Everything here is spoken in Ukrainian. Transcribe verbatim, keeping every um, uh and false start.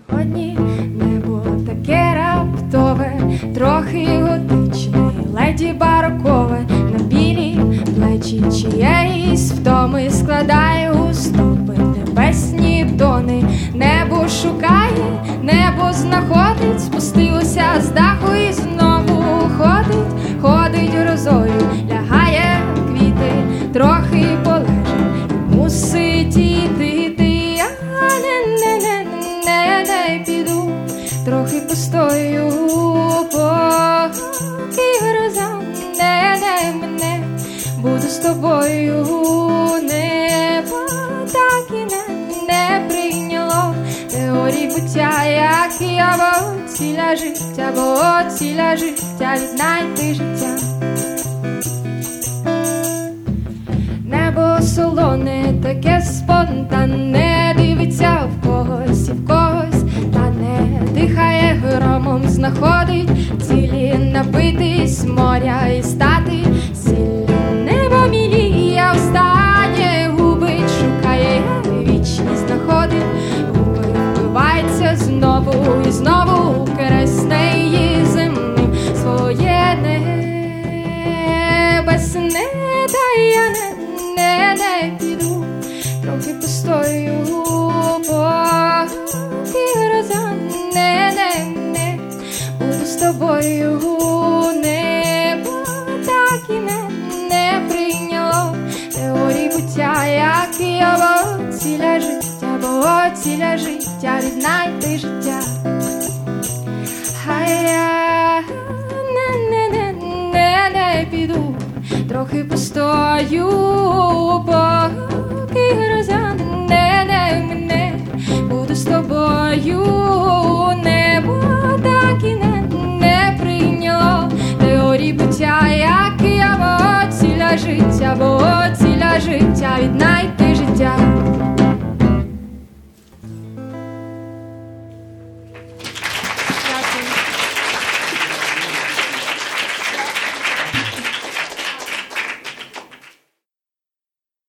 Сьогодні небо таке раптове, трохи готичне, леді барокове, на білі плечі чиєїсь втоми складає у стопи небесні тони. Небо шукає, небо знаходить, спустилося з даху і знову ходить, ходить грозою, лягає в квіти, трохи полежить, мусить іти. Я не-не-не-не піду, трохи постою, поки гроза не мене, буду з тобою. Небо так і не, не прийняло теорії буття, як я, бо ціля життя, бо ціля життя віднайти життя. Небо солоне, таке спонтанне, дивиться в когось і в когось, та не дихає громом, знаходить цілі напитись моря і стати сіллю. Небо міліє, встає, губить, шукає вічність, знаходить, губи вбивається знову і знову, кересне її землю своє небесне. Та я не Не, не піду, трохи постою, поки гроза не, не, не, буду з тобою. Небо так і не, не прийняло теорії буття, як я, бо ціля життя, бо ціля життя віднайти життя. А я не, не, не, не, не піду, трохи постою, поки гроза не, не мене, буду з тобою.